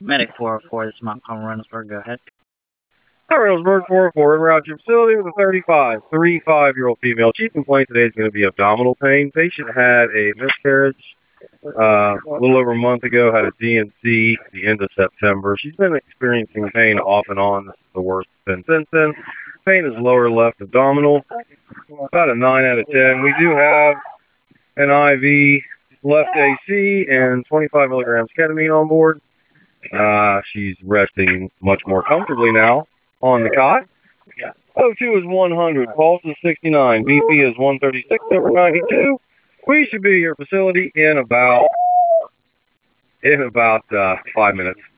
Medic 404, this is Montgomery Reynoldsburg. Go ahead. Hi, Reynoldsburg 404. En route to your facility with a 35-year-old female. Chief complaint today is going to be abdominal pain. Patient had a miscarriage a little over a month ago, had a D&C the end of September. She's been experiencing pain off and on. This is the worst it's been since then. Pain is lower left abdominal, about a 9 out of 10. We do have an IV left AC and 25 milligrams ketamine on board. She's resting much more comfortably now on the cot. O2 is 100, pulse is 69, BP is 136 over 92. We should be at your facility in about 5 minutes.